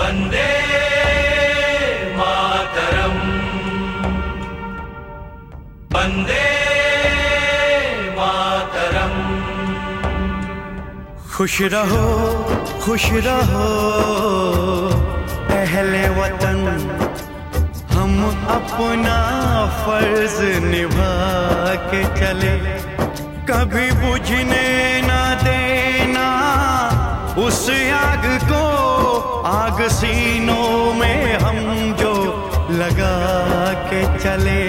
वंदे मातरम, वंदे मातरम। खुश रहो अहले वतन, हम अपना फर्ज निभा के चले, कभी बुझने ना देना उस आग को, आग सीनों में हम जो लगा के चले।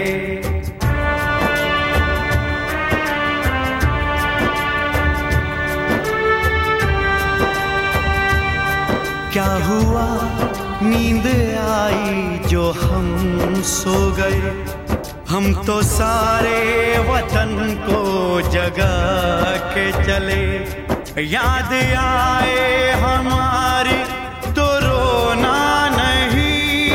क्या हुआ नींद आई जो हम सो गए, हम तो सारे वतन को जगा के चले। याद आए हमारी तो रोना नहीं,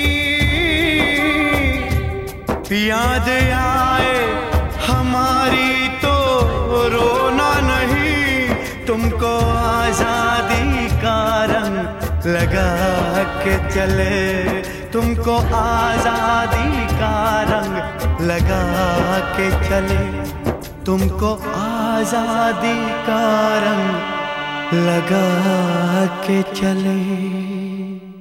याद आए हमारी तो रोना नहीं, तुमको आजादी का रंग लगा के चले, तुमको आजादी का रंग लगा के चले, तुमको आजादी का रंग लगा के चले।